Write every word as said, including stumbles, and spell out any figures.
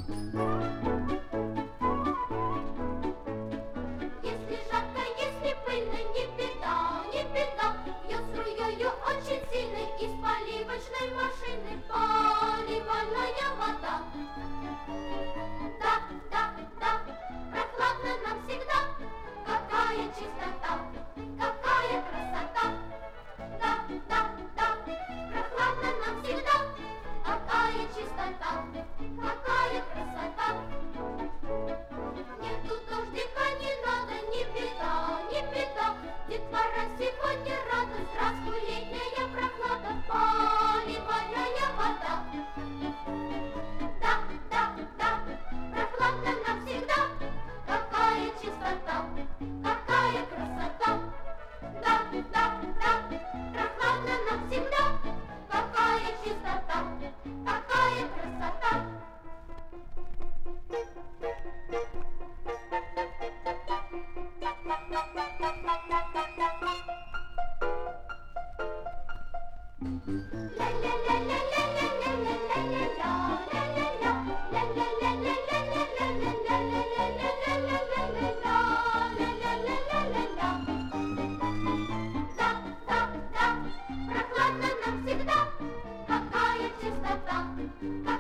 Если жарко, если пыльно, не беда, не беда. Бьет струёю очень сильно из поливочной машины поливальная вода. Да, да, да, прохладно нам всегда. Какая чистота, какая красота. Да, да, да, прохладно нам всегда. Какая чистота, какая красота. Нету дождика, не надо, не беда, не беда. Детвора сегодня рада, здравствуй, летняя прохлада, поливальная вода. Да, да, да, прохладно нам всегда. Какая чистота, какая красота. Да, да, да, прохладно нам всегда. Какая чистота, какая красота. Прохладно нам всегда, какая чистота.